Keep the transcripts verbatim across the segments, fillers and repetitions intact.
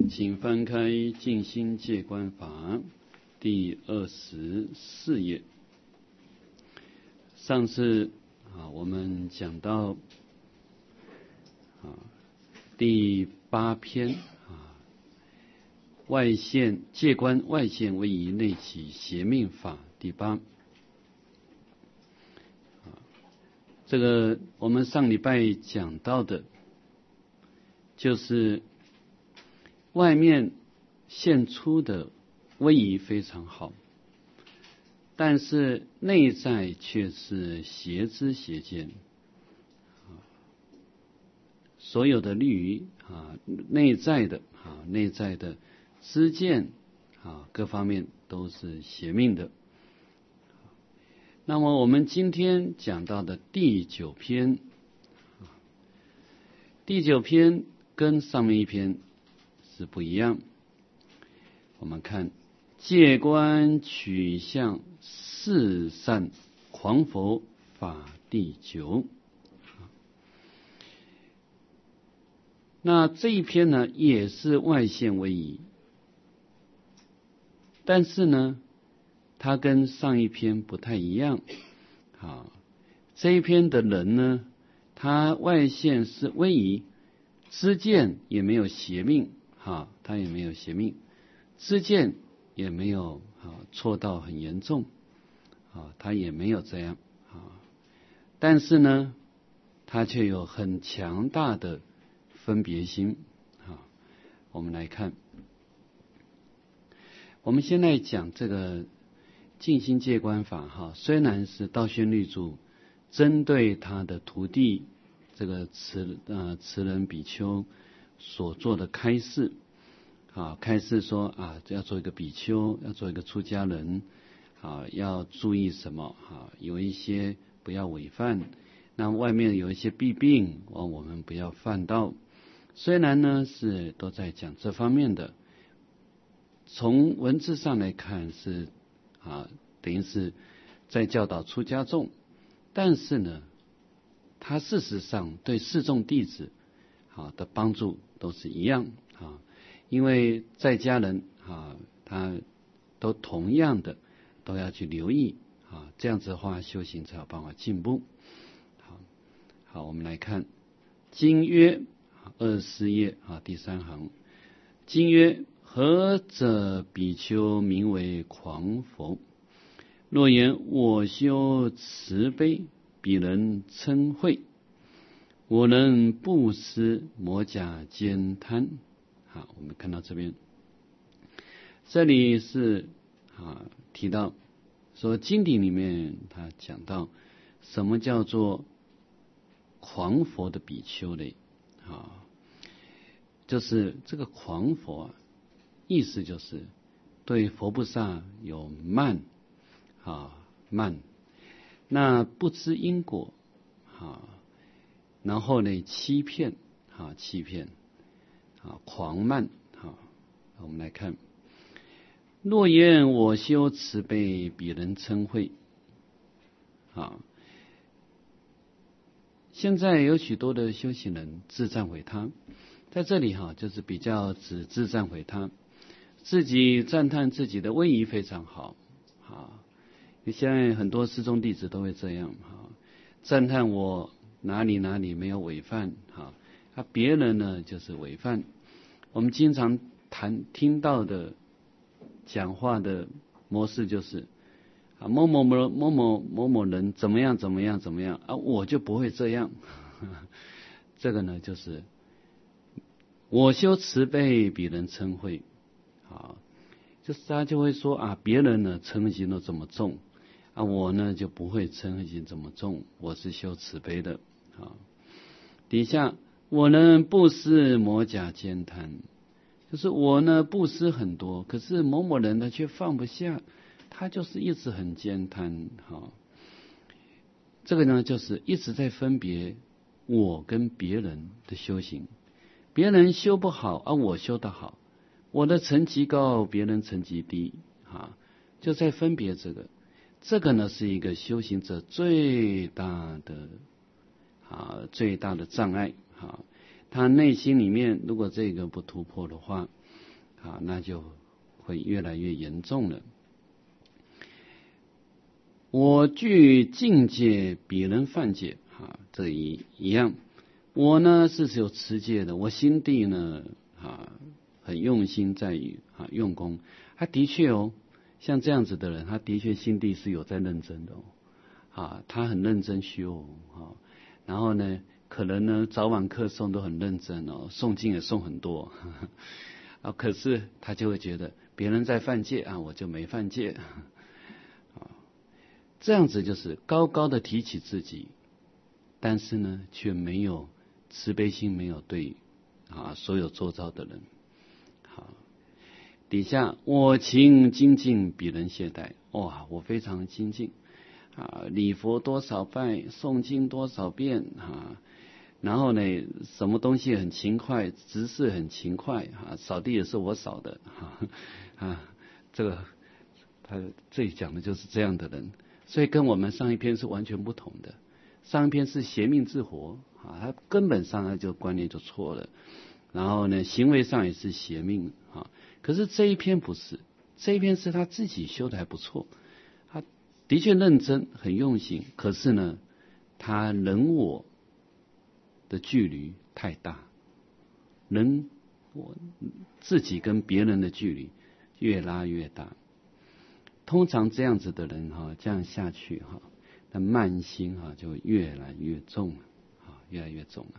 请翻开《静心戒观法》第二十四页。上次啊，我们讲到啊第八篇啊，外现戒观外现位移内起邪命法第八。啊，这个我们上礼拜讲到的，就是外面现出的威仪非常好，但是内在却是邪知邪见。所有的律仪啊，内在的啊，内在的知见啊，各方面都是邪命的。那么我们今天讲到的第九篇，第九篇跟上面一篇是不一样。我们看戒观取向四善狂佛法第九。那这一篇呢，也是外现威仪，但是呢，它跟上一篇不太一样。啊，这一篇的人呢，他外现是威仪，知见也没有邪命，哈，他也没有邪命，知见也没有啊错到很严重，啊，他也没有这样啊，但是呢，他却有很强大的分别心啊。我们来看，我们现在讲这个静心戒观法哈，虽然是道宣律主针对他的徒弟这个慈呃慈人比丘所做的开示啊，开示说啊，要做一个比丘，要做一个出家人啊，要注意什么啊？有一些不要违犯，那外面有一些弊病，哦，我们不要犯到。虽然呢是都在讲这方面的，从文字上来看是啊，等于是在教导出家众，但是呢，他事实上对四众弟子啊的帮助都是一样啊，因为在家人啊，他都同样的都要去留意啊，这样子的话修行才有办法进步。好，好，我们来看经曰二十四页啊第三行，经曰：何者比丘名为狂佛？若言我修慈悲，彼人嗔恚；我能布施，摩甲坚贪。好，我们看到这边，这里是啊提到说经典里面他讲到什么叫做狂佛的比丘呢？啊，就是这个狂佛啊，意思就是对佛菩萨有慢啊慢，那不知因果啊，然后呢欺骗啊欺骗啊狂慢啊。我们来看，若言我修慈悲，彼人嗔恚啊。现在有许多的修行人自赞毁他，在这里哈，就是比较只自赞毁他，自己赞叹自己的威仪非常好啊。现在很多师宗弟子都会这样哈，赞叹我哪里哪里没有违犯哈，啊别人呢就是违犯。我们经常谈听到的讲话的模式就是啊某某某某某某某人怎么样怎么样怎么样啊，我就不会这样。这个呢就是我修慈悲，彼人嗔恚啊，就是他就会说啊，别人呢嗔心都这么重啊，我呢就不会嗔心这么重，我是修慈悲的啊。底下我呢布施，摩甲坚贪，就是我呢布施很多，可是某某人呢却放不下，他就是一直很坚贪哈。这个呢就是一直在分别我跟别人的修行，别人修不好啊，我修得好，我的层级高，别人层级低啊，就在分别这个。这个呢是一个修行者最大的啊最大的障碍啊。 他内心里面如果这个不突破的话，啊，那就会越来越严重了。我具境界，彼人犯戒，啊，这一一样。我呢是有持戒的，我心地呢啊很用心在于啊用功。他的确哦，像这样子的人，他的确心地是有在认真的哦，啊，他很认真修啊，然后呢，可能呢早晚课诵都很认真哦，诵经也诵很多，呵呵啊，可是他就会觉得别人在犯戒啊，我就没犯戒。这样子就是高高的提起自己，但是呢，却没有慈悲心，没有对啊所有周遭的人。好，底下我情精进，彼人懈怠。哇，我非常精进啊，礼佛多少拜，诵经多少遍啊，然后呢，什么东西很勤快，执事很勤快啊，扫地也是我扫的啊啊，这个他这里讲的就是这样的人。所以跟我们上一篇是完全不同的，上一篇是邪命自活啊，他根本上他就观念就错了，然后呢，行为上也是邪命啊。可是这一篇不是，这一篇是他自己修的还不错，他的确认真很用心，可是呢，他人我的距离太大，人我自己跟别人的距离越拉越大。通常这样子的人哈，这样下去哈，那慢心哈就越来越重了，啊，越来越重了。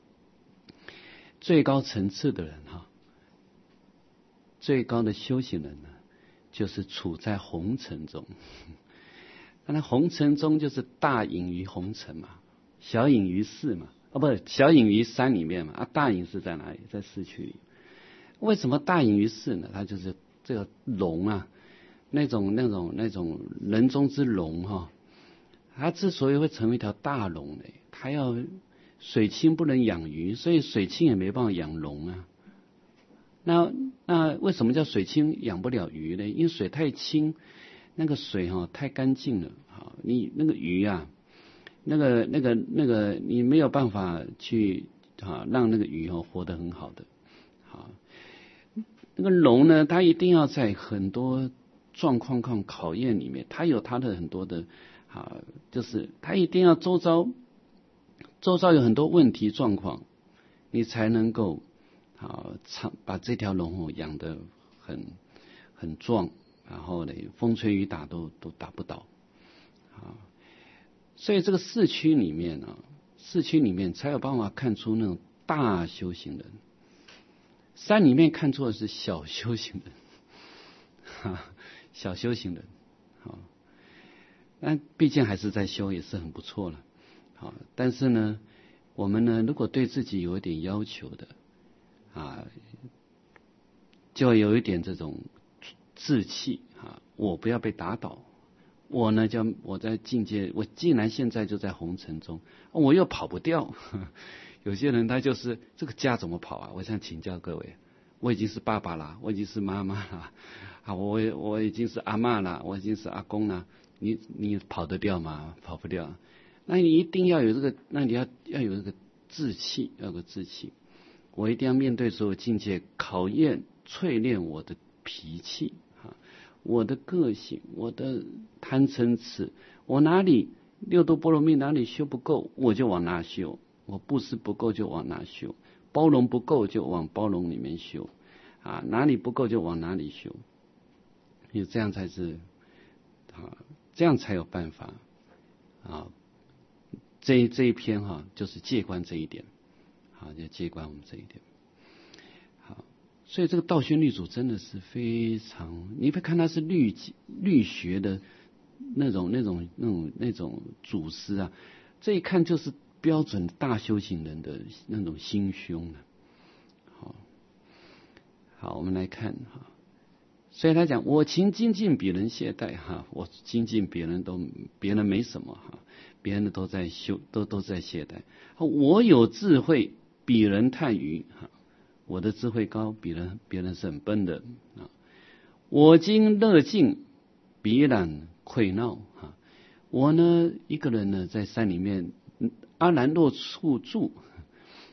最高层次的人哈，最高的修行人呢，就是处在红尘中。那红尘中就是大隐于红尘嘛，小隐于世嘛，啊，不是小隐于山里面嘛，啊，大隐是在哪里？在市区里。为什么大隐于世呢？它就是这个龙啊。那种那种那种人中之龙哈，它之所以会成为一条大龙呢，它要水清不能养鱼，所以水清也没办法养龙啊。那那为什么叫水清养不了鱼呢？因为水太清，那个水哈太干净了啊，你那个鱼啊，那个那个那个你没有办法去啊让那个鱼哦活得很好的。好，那个龙呢，它一定要在很多状况况考验里面，他有他的很多的啊，就是他一定要周遭周遭有很多问题状况，你才能够啊长把这条龙哦养得很很壮，然后呢风吹雨打都都打不倒啊。所以这个市区里面啊，市区里面才有办法看出那种大修行人，山里面看出的是小修行人，哈。小修行人，好，但毕竟还是在修，也是很不错了，好。但是呢，我们呢，如果对自己有一点要求的，啊，就有一点这种志气啊，我不要被打倒，我呢，就我在境界，我既然现在就在红尘中，我又跑不掉。有些人他就是这个家怎么跑啊？我想请教各位。我已经是爸爸了，我已经是妈妈了，啊，我我已经是阿嬷了，我已经是阿公了，你你跑得掉吗？跑不掉。那你一定要有这个，那你要要有这个志气，要有个志气。我一定要面对所有境界考验、淬炼我的脾气啊，我的个性，我的贪嗔痴，我哪里六度波罗蜜哪里修不够，我就往哪修；我布施不够就往哪修。包容不够就往包容里面修，啊，哪里不够就往哪里修，因为这样才是啊，这样才有办法啊。这这一篇哈、啊，就是戒观这一点，好，就戒观我们这一点。好，所以这个道宣律祖真的是非常，你会看他是律律学的那种那种那种那种祖师啊，这一看就是标准大修行人的那种心胸啊。好，好，我们来看哈。所以他讲，我情精进，彼人懈怠哈。我精进，别人都别人没什么哈，别人都在修，都都在懈怠。我有智慧，彼人叹愚哈。我的智慧高，别人别人是很笨的啊。我今乐境，彼然愧恼哈。我呢，一个人呢，在山里面。阿难若处住，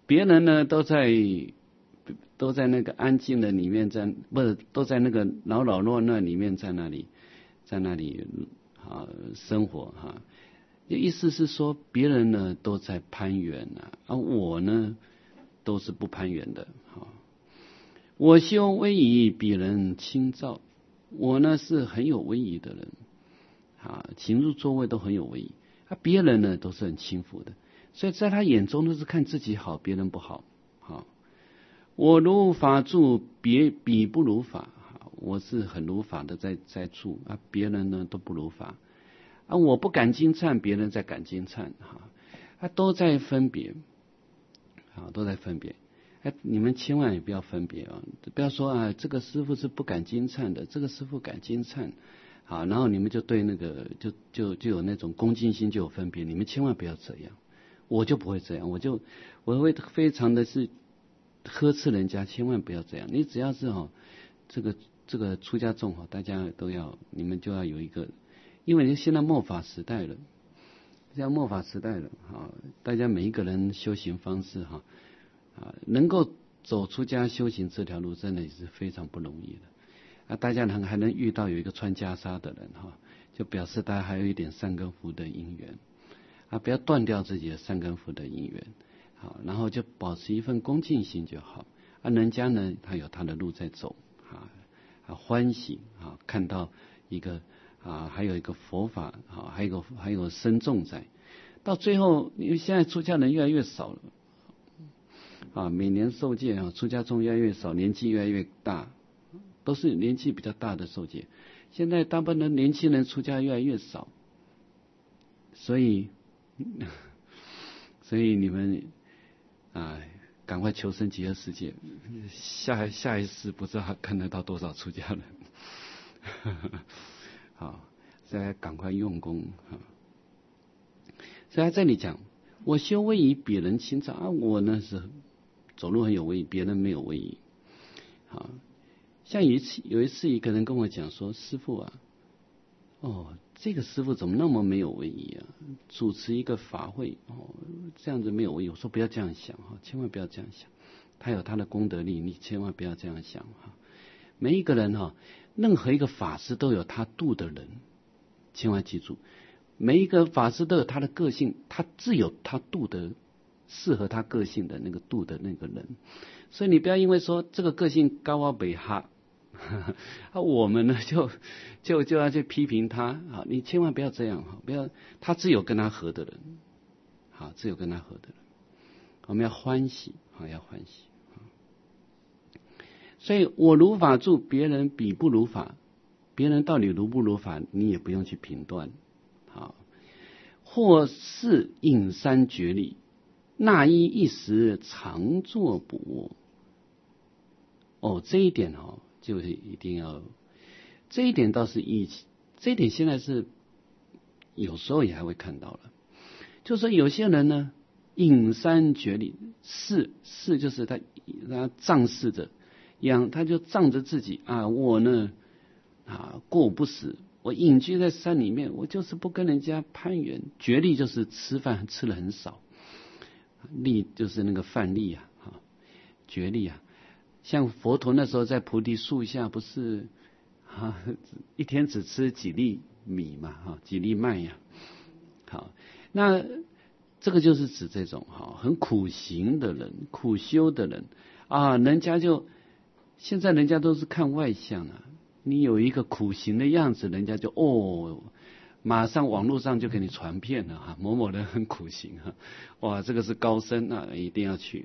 别人呢都在都在那个安静的里面在，不是都在那个扰扰乱乱里面在那里在那里啊生活哈、啊。意思是说，别人呢都在攀援啊，而、啊、我呢都是不攀援的。哈、啊，我修威仪，比人轻躁。我呢是很有威仪的人，啊，行住坐位都很有威仪，啊，别人呢都是很轻浮的，所以在他眼中都是看自己好，别人不好。好，我如法住，别彼不如法。我是很如法的在在住啊，别人呢都不如法啊。我不敢惊颤，别人在敢惊颤，哈，啊，都在分别，啊，都在分别。哎，你们千万也不要分别啊！不要说啊，这个师父是不敢惊颤的，这个师父敢惊颤，好，然后你们就对那个就就就有那种恭敬心，就有分别。你们千万不要这样，我就不会这样，我就我会非常的是呵斥人家，千万不要这样。你只要是哈、哦，这个这个出家众哈，大家都要，你们就要有一个，因为现在末法时代了，现在末法时代了，哈，大家每一个人修行方式哈。啊，能够走出家修行这条路，真的也是非常不容易的。啊，大家能还能遇到有一个穿袈裟的人哈，就表示大家还有一点善根福的因缘。啊，不要断掉自己的善根福的因缘。好，然后就保持一份恭敬心就好。啊，人家呢，他有他的路在走，啊，啊欢喜啊，看到一个啊，还有一个佛法啊，还有一个还有僧众在。到最后，因为现在出家人越来越少了。啊，每年受戒啊，出家众越来越少，年纪越来越大，都是年纪比较大的受戒。现在大部分的年轻人出家越来越少，所以，所以你们啊，赶快求生极乐世界，下下一世不知道还看得到多少出家人。好，现在赶快用功啊！所以在这里讲，我修威仪，比人轻躁啊，我呢是。走路很有威仪，别人没有威仪。好，像有一次有一次一个人跟我讲说，师父啊，哦，这个师父怎么那么没有威仪啊？主持一个法会，哦，这样子没有威仪。我说不要这样想哈，千万不要这样想。他有他的功德力，你千万不要这样想哈。每一个人哈，任何一个法师都有他度的人，千万记住，每一个法师都有他的个性，他自有他度的。适合他个性的那个度的那个人，所以你不要因为说这个个性高啊北哈，啊我们呢就就就要去批评他啊，你千万不要这样哈，不要他只有跟他合的人，好，只有跟他合的人，我们要欢喜啊，要欢喜啊。所以我如法住，别人彼不如法，别人到底如不如法，你也不用去评断，好，或是隐山绝理。那依一时，常坐不卧。哦，这一点哦，就是一定要，这一点倒是一，这一点现在是有时候也还会看到了。就是说有些人呢，隐山绝理，视视就是他他仗视着，养他就仗着自己啊，我呢啊过午不食，我隐居在山里面，我就是不跟人家攀援。绝力就是吃饭吃的很少。力就是那个饭力啊，哈，绝力啊，像佛陀那时候在菩提树下，不是啊，一天只吃几粒米嘛，哈，几粒麦呀、啊，好，那这个就是指这种哈，很苦行的人，苦修的人啊，人家就现在人家都是看外相啊，你有一个苦行的样子，人家就哦。马上网络上就给你传遍了哈，某某人很苦行哈，哇，这个是高僧啊，一定要去。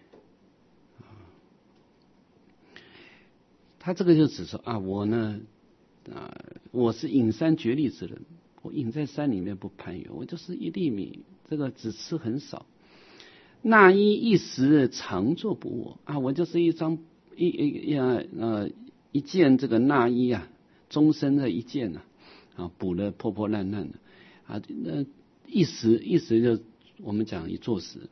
他这个就只说啊，我呢啊，我是隐山绝力之人，我隐在山里面不攀援，我就是一粒米，这个只吃很少。那依一时，常坐不卧啊，我就是一张一一呃一件这个那衣啊，终身的一件啊。啊，补的破破烂烂的，啊，那一时一时就我们讲一坐时，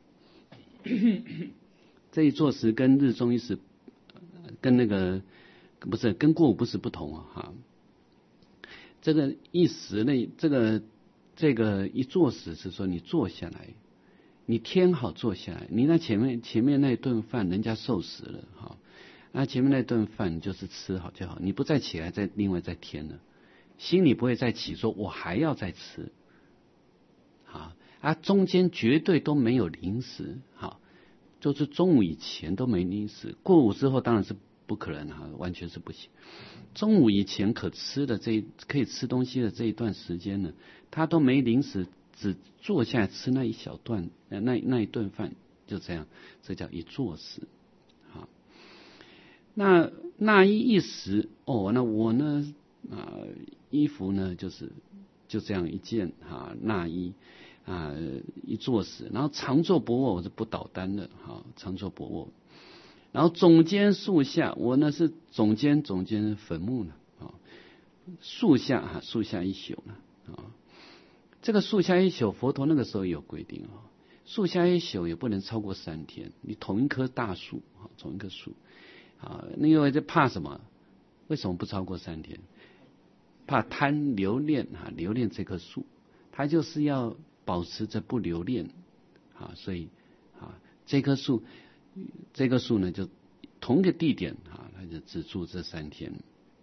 这一坐时跟日中一时，跟那个不是跟过午不食不同啊，哈，这个一时呢，这个这个一坐时是说你坐下来， 你添好坐下来，你那前面前面那顿饭人家受死了，哈，那前面那顿饭你就是吃好就好，你不再起来再另外再添了，心里不会再起说我还要再吃，好啊，中间绝对都没有零食，好，就是中午以前都没零食，过午之后当然是不可能哈，完全是不行。中午以前可吃的这可以吃东西的这一段时间呢，他都没零食，只坐下来吃那一小段，那那一顿饭，就这样，这叫一坐食。好，那那一一时哦，那我呢啊、呃，衣服呢就是就这样一件哈，那衣啊、呃、一坐食，然后常坐不卧，我是不倒单的哈，常坐不卧。然后总监树下，我呢是总监，总监坟墓呢啊，树下哈，树下一宿呢啊，这个树下一宿，佛陀那个时候有规定啊，树下一宿也不能超过三天。你同一棵大树啊，同一棵树啊，那因为这怕什么？为什么不超过三天？怕贪留恋啊，留恋这棵树，它就是要保持着不留恋啊，所以啊，这棵树。这个树呢，就同一个地点啊，他就只住这三天。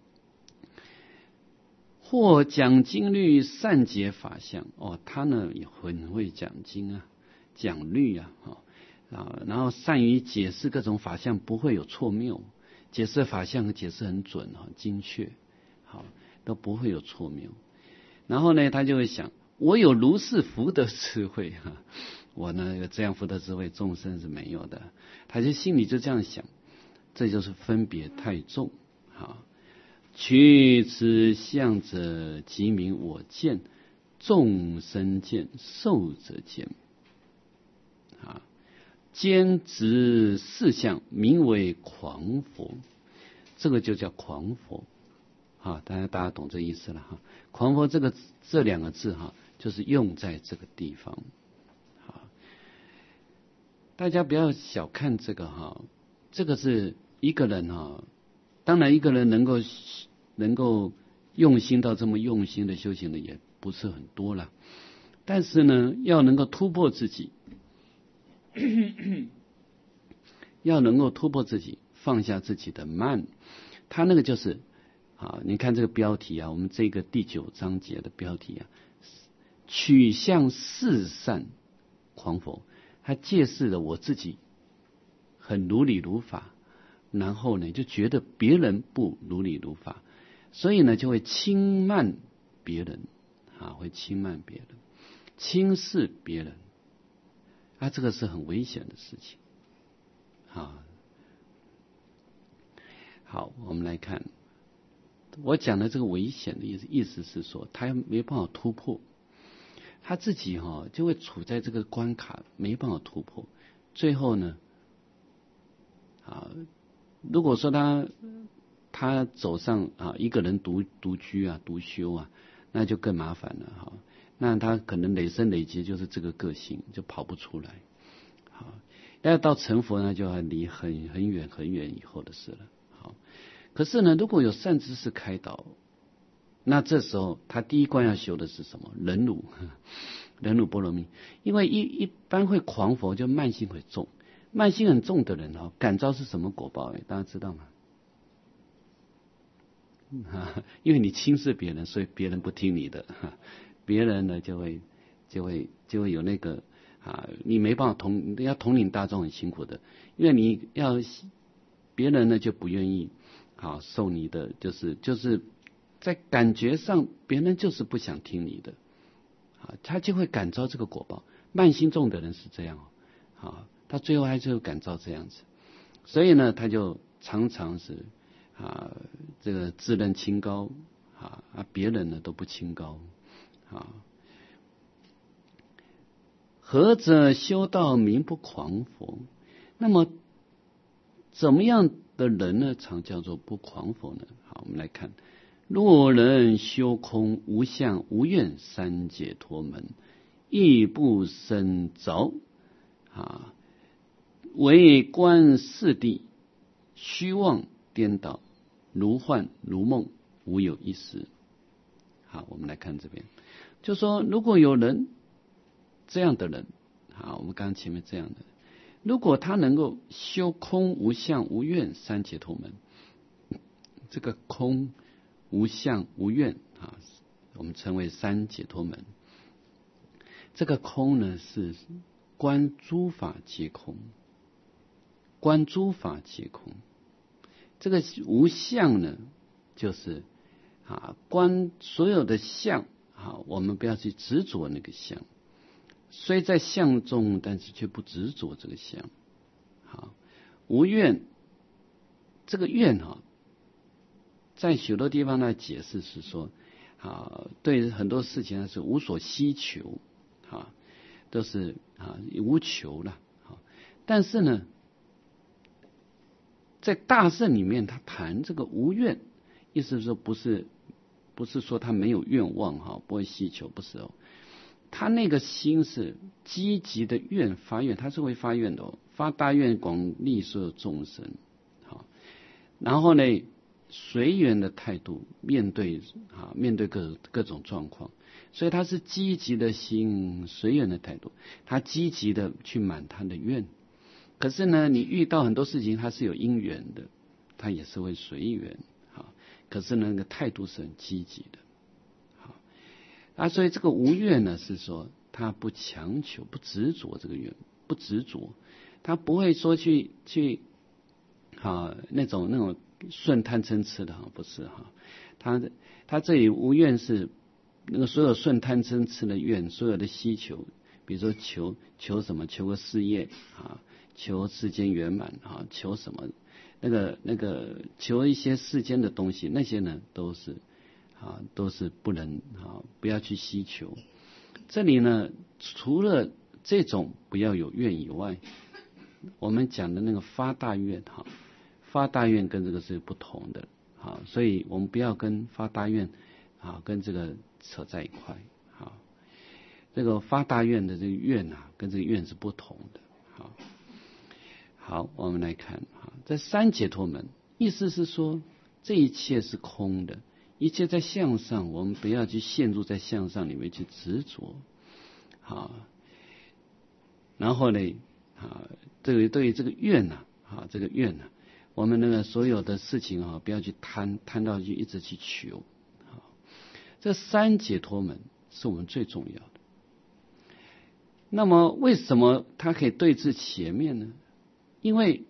或讲经律，善解法相哦，他呢也很会讲经啊，讲律啊，啊，然后善于解释各种法相，不会有错谬，解释法相解释很准啊，精确，好，都不会有错谬。然后呢，他就会想，我有如是福德智慧哈。我呢有这样福德智慧，众生是没有的。他就心里就这样想，这就是分别太重。好，取此相者，即名我见；众生见，寿者见。啊，兼执四相，名为狂佛。这个就叫狂佛。啊，大家大家懂这意思了哈。狂佛这个这两个字哈，就是用在这个地方。大家不要小看这个哈，这个是一个人哈，当然一个人能够能够用心到这么用心的修行的也不是很多了，但是呢，要能够突破自己，要能够突破自己，放下自己的慢，他那个就是啊，你看这个标题啊，我们这个第九章节的标题啊，取向四善狂佛。他借示了我自己很如理如法，然后呢就觉得别人不如理如法，所以呢就会轻慢别人啊，会轻慢别人，轻视别人啊，这个是很危险的事情啊。好，我们来看我讲的这个危险的意思，意思是说他没办法突破。他自己哈、哦、就会处在这个关卡，没办法突破。最后呢，啊，如果说他他走上啊一个人独独居啊独修啊，那就更麻烦了哈。那他可能累生累劫就是这个个性，就跑不出来。好，要到成佛呢，就要离很很远很远以后的事了。好，可是呢，如果有善知识开导。那这时候他第一关要修的是什么？忍辱，忍辱波罗蜜。因为一一般会狂佛就慢性会重，慢性很重的人哦，感召是什么果报？哎，大家知道吗？啊，因为你轻视别人，所以别人不听你的，别人呢就会就会就会有那个啊，你没办法统要统领大众很辛苦的，因为你要别人呢就不愿意好受你的，就是就是。在感觉上，别人就是不想听你的，啊，他就会感召这个果报。慢心重的人是这样，啊，他最后还是会感召这样子，所以呢，他就常常是啊，这个自认清高，啊啊，别人呢都不清高，啊，何者修道名不狂佛？那么怎么样的人呢，常叫做不狂佛呢？好，我们来看。若人修空无相无愿三解脱门，亦不生着啊，为观四谛，虚妄颠倒，如幻如梦，无有一实。好，我们来看这边，就说如果有人这样的人啊，我们刚刚前面这样的，如果他能够修空无相无愿三解脱门，这个空无相无愿啊，我们称为三解脱门。这个空呢是观诸法皆空，观诸法皆空。这个无相呢，就是啊观所有的相啊，我们不要去执着那个相，虽在相中，但是却不执着这个相。好，无愿，这个愿哈、啊，在许多地方呢解释是说，啊，对很多事情呢是无所希求，啊，都是啊无求了，啊，但是呢，在大圣里面，他谈这个无愿，意思是说不是不是说他没有愿望哈，不会希求，不是哦，他那个心是积极的愿发愿，他是会发愿的哦，发大愿广利所有众生，好，然后呢，随缘的态度面对啊，面对各各种状况，所以他是积极的心，随缘的态度，他积极的去满他的愿。可是呢，你遇到很多事情，他是有因缘的，他也是会随缘，好，可是呢，那个态度是很积极的，好啊，所以这个无愿呢，是说他不强求，不执着这个愿，不执着，他不会说去去啊那种那种顺贪嗔痴的哈，不是哈，他他这里无愿是那个所有顺贪嗔痴的愿，所有的希求，比如说求求什么，求个事业啊。求世间圆满啊，求什么？那个那个求一些世间的东西，那些呢都是啊都是不能啊，不要去希求。这里呢，除了这种不要有愿以外，我们讲的那个发大愿哈，发大愿跟这个是不同的啊，所以我们不要跟发大愿啊跟这个扯在一块啊。这个发大愿的这个愿啊，跟这个愿是不同的啊。好，我们来看啊，在三解脱门，意思是说这一切是空的，一切在相上，我们不要去陷入在相上里面去执着，好，然后呢，啊，这个对于这个愿呐，啊，这个愿呐，我们那个所有的事情啊，不要去贪，贪到去一直去求，好，这三解脱门是我们最重要的。那么为什么它可以对治前面呢？因为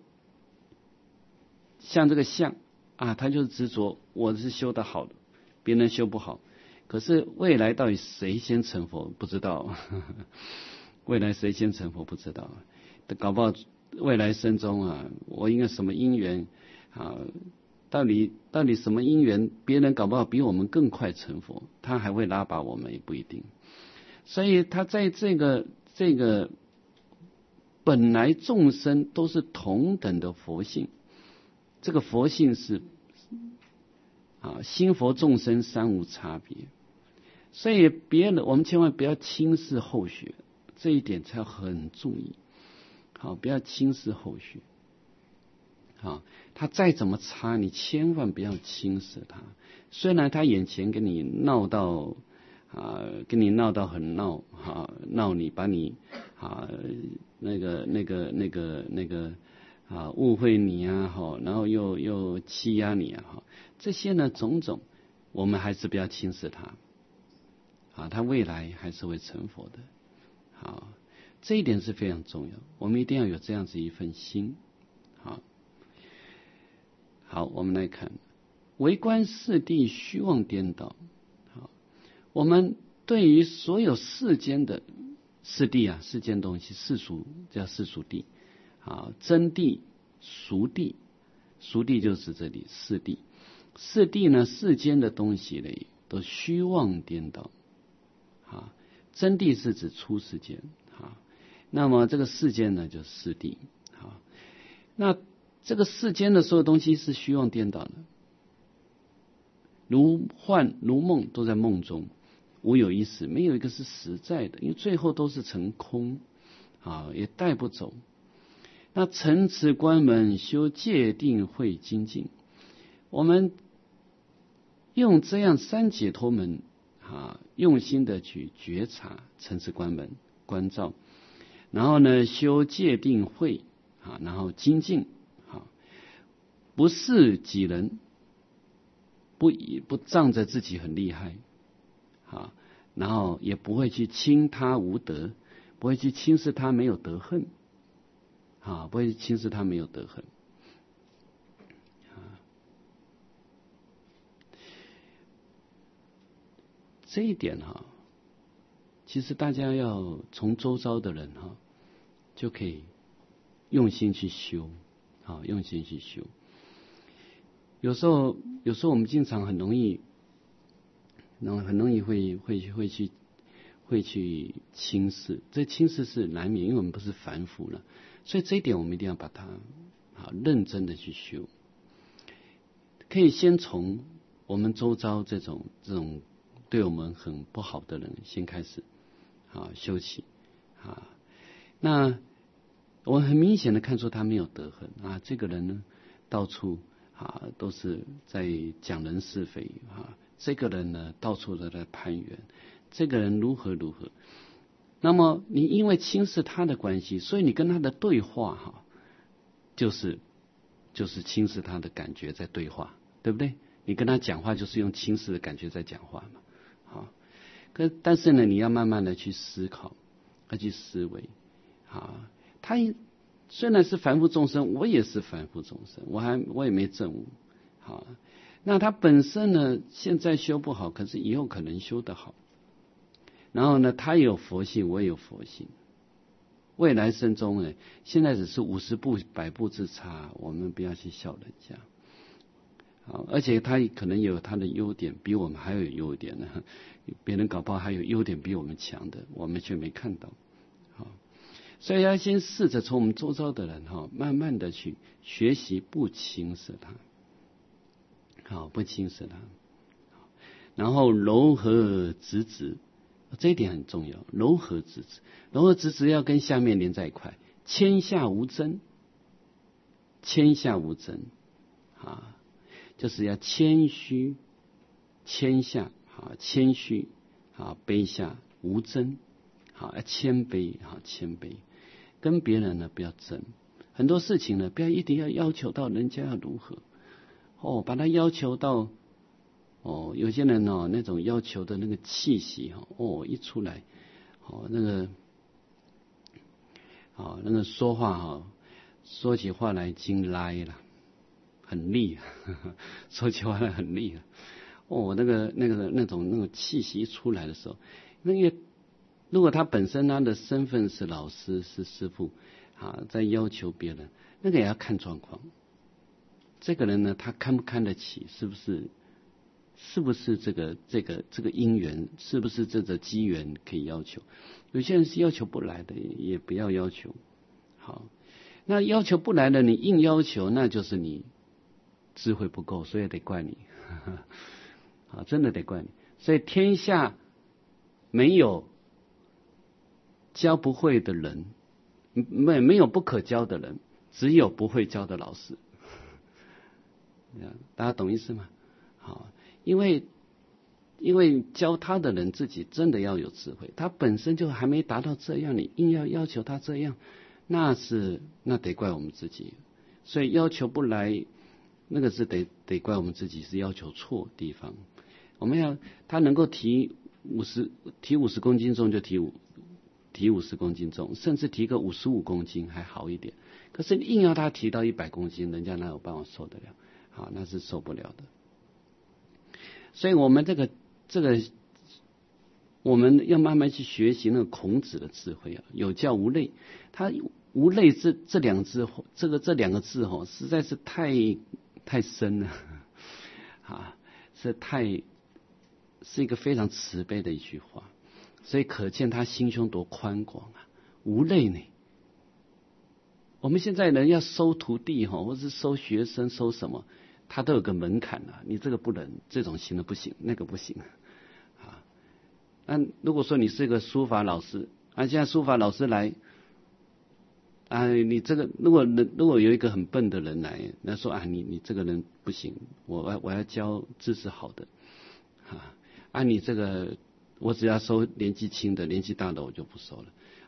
像这个相啊，他就是执着我是修得好的，别人修不好。可是未来到底谁先成佛不知道，未来谁先成佛不知道，搞不好未来生中啊，我应该什么因缘啊？到底到底什么因缘，别人搞不好比我们更快成佛，他还会拉拔我们也不一定。所以他在这个这个。本来众生都是同等的佛性，这个佛性是啊，心佛众生三无差别，所以别人我们千万不要轻视后学，这一点才很注意。好，不要轻视后学。好，他再怎么差，你千万不要轻视他。虽然他眼前跟你闹到啊，跟你闹到很闹啊，闹你把你啊。那个、那个、那个、那个啊，误会你啊，哈，然后又又欺压你啊，哈，这些呢种种，我们还是不要轻视他，啊，他未来还是会成佛的，好，这一点是非常重要，我们一定要有这样子一份心，好，好，我们来看，唯观世谛虚妄颠倒，好，我们对于所有世间的。世谛啊，世间东西，世俗叫世俗谛，啊，真谛、俗谛，俗谛就是这里世谛。世谛呢，世间的东西呢，都虚妄颠倒，啊，真谛是指出世间，啊，那么这个世间呢，就世谛，啊，那这个世间的所有东西是虚妄颠倒的，如幻如梦，都在梦中。无有一实，没有一个是实在的，因为最后都是成空啊，也带不走。那诚持观门，修戒定慧精进，我们用这样三解脱门啊，用心的去觉察、诚持观门、观照， 然后呢，修戒定慧啊，然后精进啊，不是己人，不不仗着自己很厉害啊，然后也不会去轻他无德，不会去轻视他没有德行啊，不会轻视他没有德行啊。这一点哈，其实大家要从周遭的人哈，就可以用心去修，啊，用心去修。有时候，有时候我们经常很容易，然后很容易会会会去会去轻视，这轻视是难免，因为我们不是凡夫了，所以这一点我们一定要把它啊认真的去修。可以先从我们周遭这种这种对我们很不好的人先开始啊修起啊。那我很明显的看出他没有德行啊，这个人呢到处啊都是在讲人是非啊，这个人呢到处都在攀援，这个人如何如何。那么你因为轻视他的关系，所以你跟他的对话哈、啊，就是就是轻视他的感觉在对话，对不对？你跟他讲话就是用轻视的感觉在讲话嘛，好。可但是呢，你要慢慢的去思考，要去思维啊。他虽然是凡夫众生，我也是凡夫众生，我还我也没证悟，好。那他本身呢，现在修不好，可是以后可能修得好。然后呢，他有佛性，我也有佛性。未来生中呢，现在只是五十步百步之差，我们不要去笑人家。好，而且他可能有他的优点，比我们还有优点呢。别人搞不好还有优点比我们强的，我们却没看到。好，所以要先试着从我们周遭的人哈，慢慢的去学习，不轻视他。好，不轻视他。然后柔和直直，这一点很重要。柔和直直，柔和直直要跟下面连在一块。谦下无争，谦下无争啊，就是要谦虚，谦下啊，谦虚啊，卑下无争，好，要谦卑啊，谦卑，跟别人呢不要争，很多事情呢不要一定要要求到人家要如何哦，把他要求到哦，有些人哦那种要求的那个气息哈哦一出来哦那个哦那个说话哈说起话来惊来了，很厉呵呵，说起话来很厉害哦，那个那个那种那种气息一出来的时候，那个如果他本身他的身份是老师是师父啊，在要求别人，那个也要看状况。这个人呢，他看不看得起，是不是是不是这个这个这个因缘，是不是这个机缘可以要求？有些人是要求不来的，也不要要求。好，那要求不来的，你硬要求，那就是你智慧不够，所以得怪你。啊，真的得怪你。所以天下没有教不会的人，没没有不可教的人，只有不会教的老师。大家懂意思吗？好，因为因为教他的人自己真的要有智慧，他本身就还没达到这样，你硬要要求他这样，那是那得怪我们自己。所以要求不来，那个是得得怪我们自己是要求错地方。我们要他能够提五十提五十公斤重就提五提五十公斤重，甚至提个五十五公斤还好一点。可是你硬要他提到一百公斤，人家哪有办法受得了？好，那是受不了的。所以我们这个这个我们要慢慢去学习那个孔子的智慧啊，有教无类。他无类这这两字，这个这两个字哈，实在是太太深了啊，是太是一个非常慈悲的一句话，所以可见他心胸多宽广啊！无类呢，我们现在人要收徒弟哈，或是收学生收什么，他都有个门槛啊，你这个不能，这种行的不行，那个不行啊。那如果说你是一个书法老师啊，现在书法老师来啊，你这个如果人如果有一个很笨的人来，那说啊，你你这个人不行，我我要教知识好的啊，啊你这个我只要收年纪轻的，年纪大的我就不收了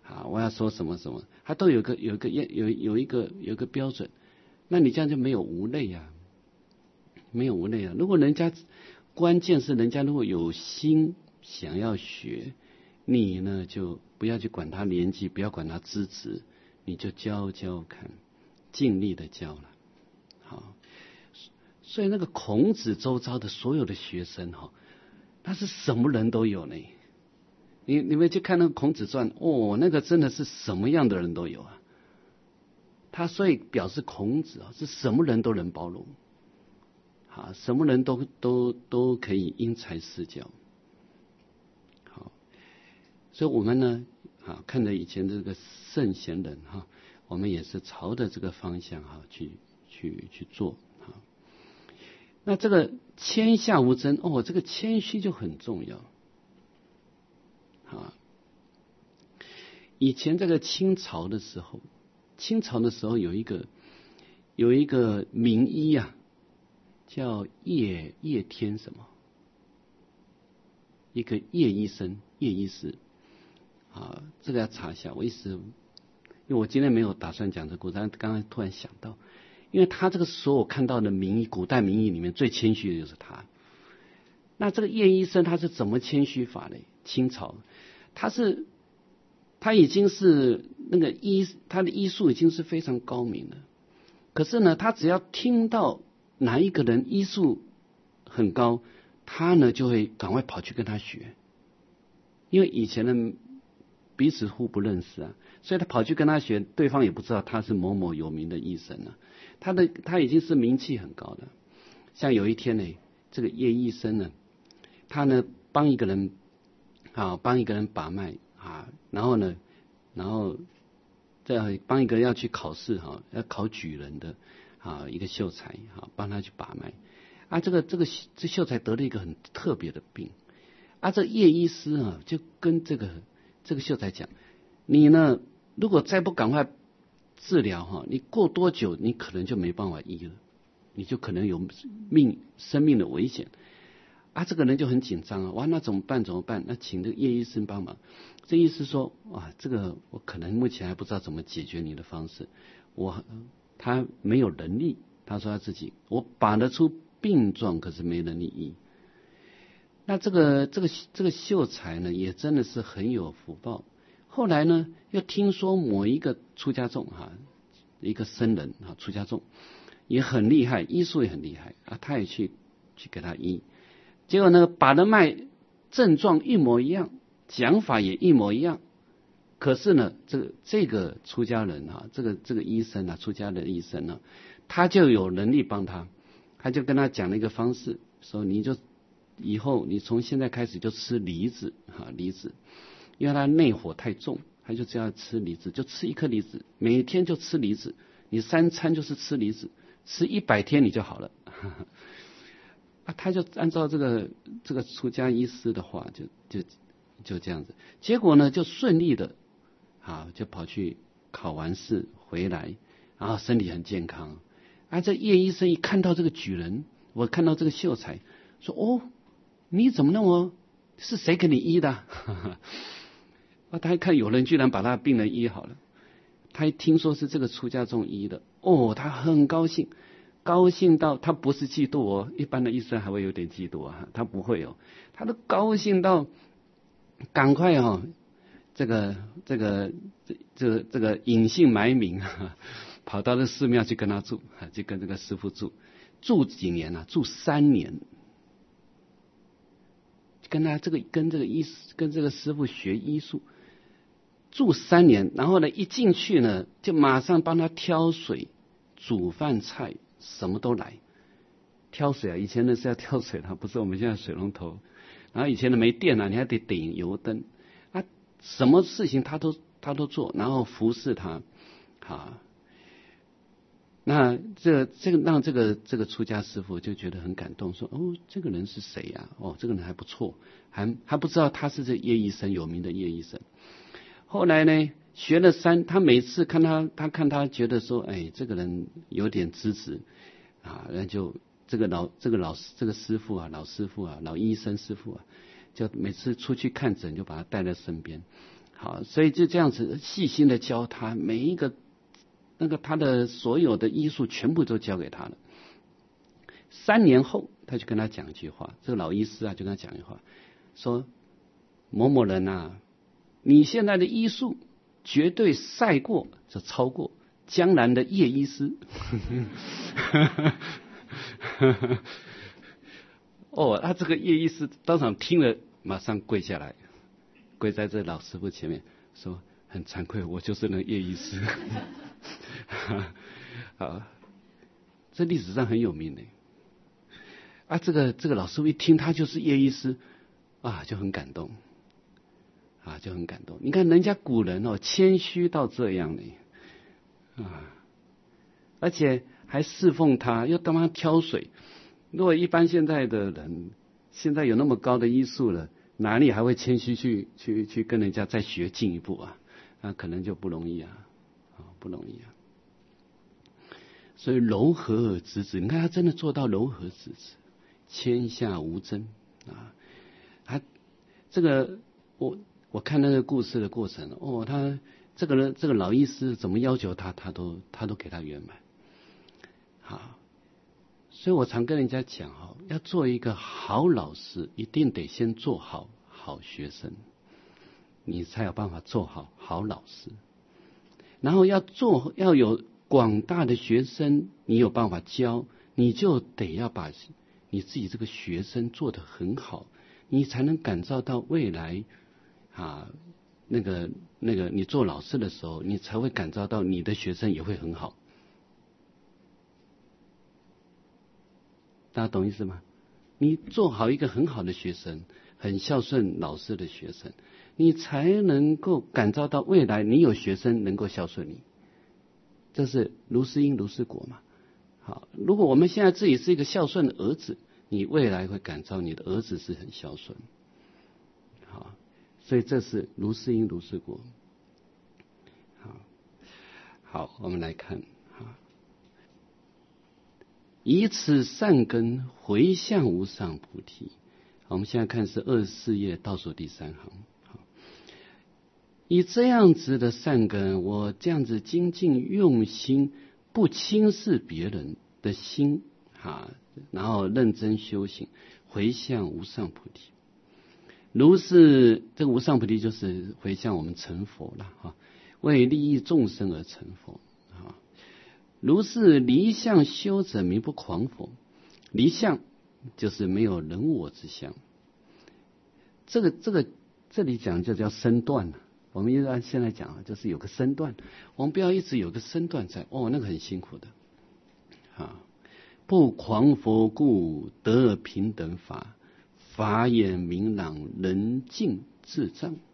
啊，我要说什么什么，他都有个有一个有有一个有一个标准。那你这样就没有无类啊，没有无类啊。如果人家关键是人家如果有心想要学，你呢就不要去管他年纪，不要管他资质，你就教教看，尽力的教了。好，所以那个孔子周遭的所有的学生哈，他是什么人都有呢。你你们去看那个孔子传，哦，那个真的是什么样的人都有啊。他所以表示孔子啊是什么人都能包容，啊，什么人都都都可以因材施教。好，所以我们呢，啊，看着以前的这个圣贤人哈，我们也是朝着这个方向哈去去去做啊。那这个谦下无争哦，这个谦虚就很重要。啊，以前这个清朝的时候，清朝的时候有一个有一个名医啊，叫叶叶天什么，一个叶医生，叶医师啊，这个要查一下。我一时，因为我今天没有打算讲这个故事，但刚刚突然想到，因为他这个所有看到的名医，古代名医里面最谦虚的就是他。那这个叶医生他是怎么谦虚法呢？清朝，他是他已经是那个医，他的医术已经是非常高明了。可是呢，他只要听到哪一个人医术很高，他呢就会赶快跑去跟他学。因为以前的彼此互不认识啊，所以他跑去跟他学，对方也不知道他是某某有名的医生啊。他的他已经是名气很高的。像有一天呢，这个叶医生呢，他呢帮一个人啊帮一个人把脉啊，然后呢，然后再帮一个要去考试哈、啊，要考举人的啊一个秀才啊，帮他去把脉啊，这个这个这秀才得了一个很特别的病啊，这叶医师啊就跟这个这个秀才讲，你呢如果再不赶快治疗哈、啊，你过多久你可能就没办法医了，你就可能有命生命的危险。啊，这个人就很紧张啊，哇，那怎么办？怎么办？那请这个叶医生帮忙。这医师说，哇，这个我可能目前还不知道怎么解决你的方式，我他没有能力，他说他自己，我把得出病状，可是没能力医。那这个这个这个秀才呢，也真的是很有福报。后来呢，又听说某一个出家众哈、啊，一个僧人啊，出家众也很厉害，医术也很厉害啊，他也去去给他医。结果呢，把的脉症状一模一样，讲法也一模一样。可是呢，这个这个出家人啊，这个这个医生啊，出家的医生呢、啊，他就有能力帮他，他就跟他讲了一个方式，说你就以后你从现在开始就吃梨子啊，梨子，因为他内火太重，他就只要吃梨子，就吃一颗梨子，每天就吃梨子，你三餐就是吃梨子，吃一百天你就好了。啊，他就按照这个这个出家医师的话，就就就这样子，结果呢，就顺利的，啊，就跑去考完试回来，然后身体很健康。啊，这叶医生一看到这个举人，我看到这个秀才，说：“哦，你怎么那么是谁给你医的？”啊，他一看有人居然把他病人医好了，他一听说是这个出家众医的，哦，他很高兴。高兴到他不是嫉妒哦，一般的医生还会有点嫉妒啊，他不会哦，他都高兴到赶快哦，这个这个这这这个隐姓埋名啊，跑到这寺庙去跟他住啊，就跟这个师父住，住几年啊？住三年，跟他这个跟这个医跟这个师父学医术，住三年，然后呢一进去呢，就马上帮他挑水、煮饭菜。什么都来，挑水啊！以前的是要挑水的，不是我们现在水龙头。然后以前的没电啊，你还得点油灯啊，什么事情他都他都做，然后服侍他，啊，那这这个让这个这个出家师父就觉得很感动，说：“哦，这个人是谁呀、啊？哦，这个人还不错，还还不知道他是这叶医生，有名的叶医生。”后来呢？学了三，他每次看他，他看他觉得说，哎，这个人有点资质啊，那就这个老这个老师这个师傅啊，老师傅啊，老医生师傅啊，就每次出去看诊就把他带在身边， 好，所以就这样子细心的教他，每一个那个他的所有的医术全部都教给他了。三年后，他就跟他讲一句话，这个老医师啊就跟他讲一句话，说某某人啊，你现在的医术绝对赛过，就超过江南的叶医师。哦，他这个叶医师当场听了，马上跪下来，跪在这老师傅前面，说很惭愧，我就是那个叶医师。啊，这历史上很有名的。啊，这个这个老师傅一听他就是叶医师，啊，就很感动，啊，就很感动。你看人家古人哦，谦虚到这样的，啊，而且还侍奉他，又帮他挑水。如果一般现在的人，现在有那么高的医术了，哪里还会谦虚去去去跟人家再学进一步啊？那可能就不容易啊，啊，不容易啊。所以柔和而直直，你看他真的做到柔和直直，谦下无争啊。他这个我我看那个故事的过程，哦，他这个人这个老医师怎么要求他，他都他都给他圆满。好，所以我常跟人家讲哦，要做一个好老师，一定得先做好好学生，你才有办法做好好老师。然后要做要有广大的学生，你有办法教，你就得要把你自己这个学生做得很好，你才能感召到未来啊，那个那个你做老师的时候，你才会感召到你的学生也会很好。大家懂意思吗？你做好一个很好的学生，很孝顺老师的学生，你才能够感召到未来你有学生能够孝顺你。这是如是因如是果嘛。好，如果我们现在自己是一个孝顺的儿子，你未来会感召你的儿子是很孝顺。好，所以这是如是因如是果。好，好，我们来看。以此善根回向无上菩提。我们现在看是二十四页倒数第三行。以这样子的善根，我这样子精进用心，不轻视别人的心啊，然后认真修行，回向无上菩提。如是，这个无上菩提就是回向我们成佛了啊，为利益众生而成佛啊。如是离相修者，名不狂佛。离相就是没有人我之相。这个这个这里讲就叫身段了。我们一般现在讲就是有个身段，我们不要一直有个身段在，哦，那个很辛苦的啊。不狂佛故，得平等法，法眼明朗，人尽自障。